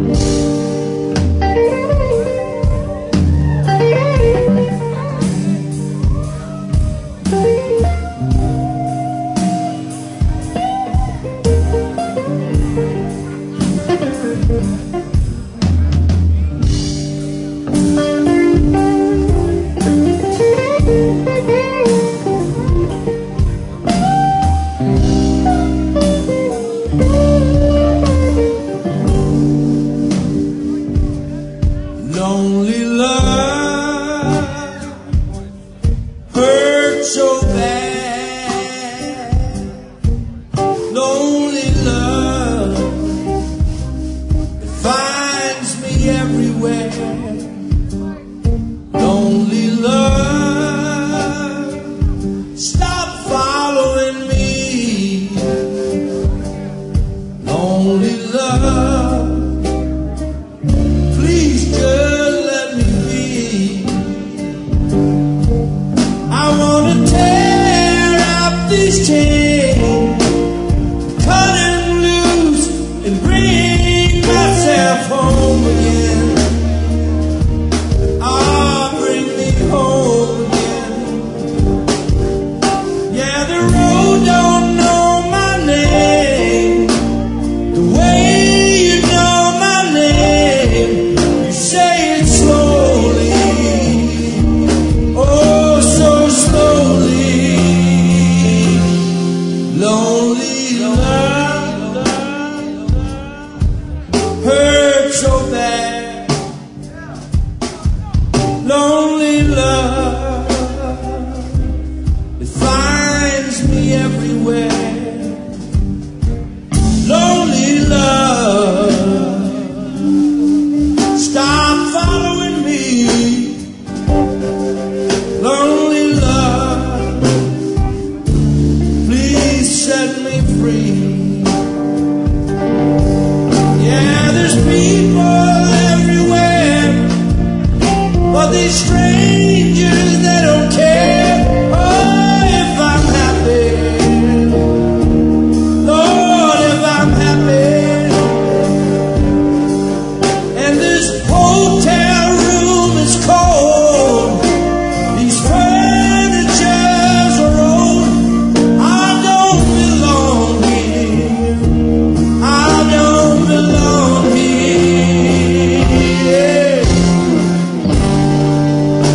Lonely love hurt so bad. Lonely love, it finds me everywhere. Lonely love, stop following me. Lonely love, please just let me be. I wanna tear up these chains, cut them loose and bring myself home again. Ah, bring me home again. Yeah, the road don't know my name the way you know my name. You say it slowly, oh so slowly. Lonely love hurt so bad. Lonely love, it finds me everywhere. Lonely love, stop following me. Lonely love, please set me free. Yeah, there's people everywhere, but these strangers, they don't care. Oh, if I'm happy, Lord, if I'm happy. And this hotel room is cold, these furnitures are old. I don't belong here, I don't belong here.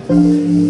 Thank